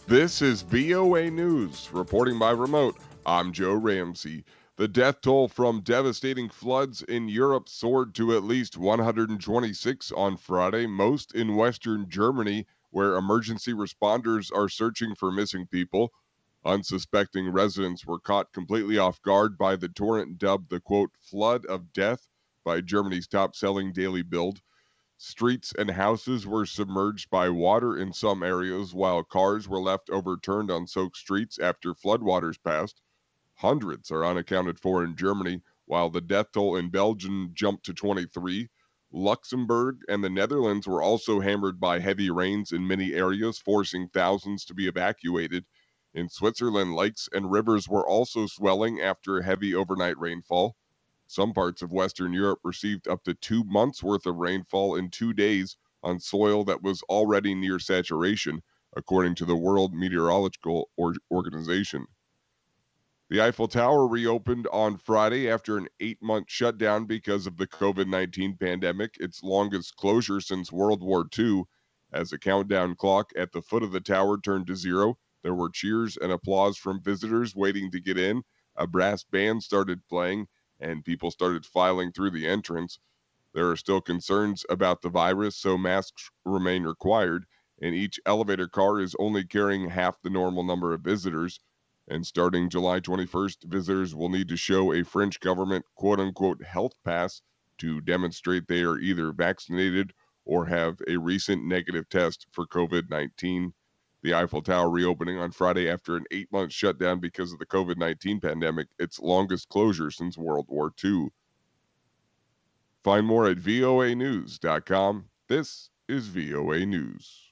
This is VOA News. Reporting by remote, I'm Joe Ramsey. The death toll from devastating floods in Europe soared to at least 126 on Friday, most in Western Germany, where emergency responders are searching for missing people. Unsuspecting residents were caught completely off guard by the torrent dubbed the quote, flood of death by Germany's top selling daily Bild. Streets and houses were submerged by water in some areas, while cars were left overturned on soaked streets after floodwaters passed. Hundreds are unaccounted for in Germany, while the death toll in Belgium jumped to 23. Luxembourg and the Netherlands were also hammered by heavy rains in many areas, forcing thousands to be evacuated. In Switzerland, lakes and rivers were also swelling after heavy overnight rainfall. Some parts of Western Europe received up to 2 months worth of rainfall in 2 days on soil that was already near saturation, according to the World Meteorological Organization. The Eiffel Tower reopened on Friday after an 8 month shutdown because of the COVID 19 pandemic, its longest closure since World War II. As a countdown clock at the foot of the tower turned to zero, there were cheers and applause from visitors waiting to get in. A brass band started playing, and people started filing through the entrance. There are still concerns about the virus, so masks remain required, and each elevator car is only carrying half the normal number of visitors. And starting July 21st, visitors will need to show a French government quote unquote health pass to demonstrate they are either vaccinated or have a recent negative test for COVID 19. The Eiffel Tower reopening on Friday after an 8 month shutdown because of the COVID 19 pandemic, its longest closure since World War II. Find more at voanews.com. This is VOA News.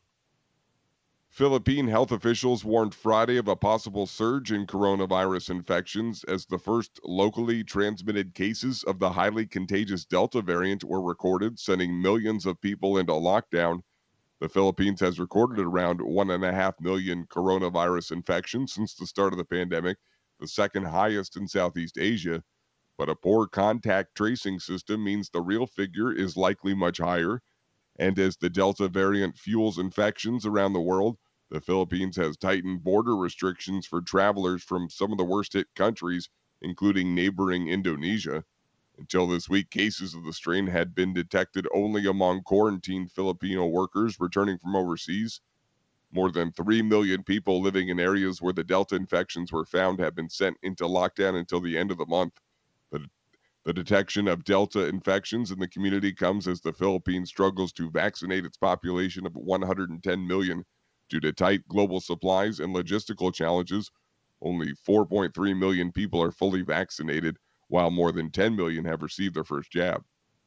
Philippine health officials warned Friday of a possible surge in coronavirus infections as the first locally transmitted cases of the highly contagious Delta variant were recorded, sending millions of people into lockdown. The Philippines has recorded around 1.5 million coronavirus infections since the start of the pandemic, the second highest in Southeast Asia. But a poor contact tracing system means the real figure is likely much higher. And as the Delta variant fuels infections around the world, the Philippines has tightened border restrictions for travelers from some of the worst hit countries, including neighboring Indonesia. Until this week, cases of the strain had been detected only among quarantined Filipino workers returning from overseas. More than 3 million people living in areas where the Delta infections were found have been sent into lockdown until the end of the month. The the detection of Delta infections in the community comes as the Philippines struggles to vaccinate its population of 110 million due to tight global supplies and logistical challenges. Only 4.3 million people are fully vaccinated, while more than 10 million have received their first jab.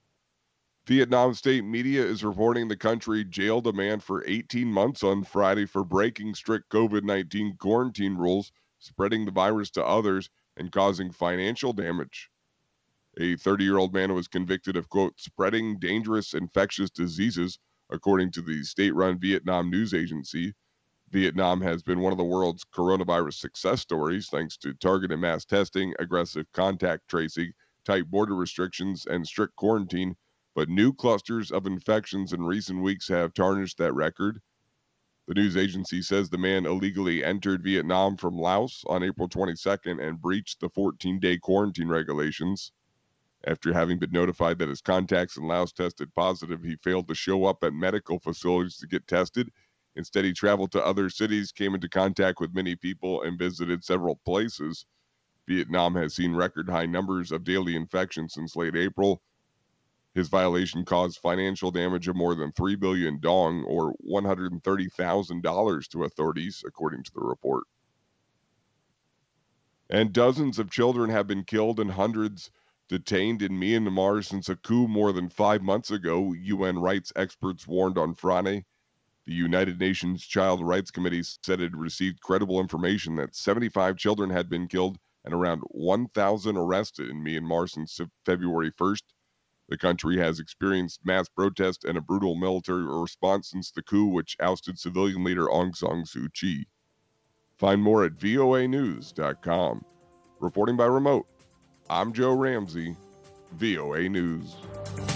Vietnam state media is reporting the country jailed a man for 18 months on Friday for breaking strict COVID 19 quarantine rules, spreading the virus to others, and causing financial damage. A 30-year-old man was convicted of, quote, spreading dangerous infectious diseases, according to the state-run Vietnam news agency. Vietnam has been one of the world's coronavirus success stories thanks to targeted mass testing, aggressive contact tracing, tight border restrictions, and strict quarantine. But new clusters of infections in recent weeks have tarnished that record. The news agency says the man illegally entered Vietnam from Laos on April 22nd and breached the 14-day quarantine regulations. After having been notified that his contacts in Laos tested positive, he failed to show up at medical facilities to get tested. Instead, he traveled to other cities, came into contact with many people, and visited several places. Vietnam has seen record high numbers of daily infections since late April. His violation caused financial damage of more than 3 billion dong, or $130,000 to authorities, according to the report. And dozens of children have been killed and hundreds detained in Myanmar since a coup more than 5 months ago, UN rights experts warned on Friday. The United Nations Child Rights Committee said it received credible information that 75 children had been killed and around 1,000 arrested in Myanmar since February 1st. The country has experienced mass protest and a brutal military response since the coup, which ousted civilian leader Aung San Suu Kyi. Find more at voanews.com. Reporting by remote, I'm Joe Ramsey, VOA News.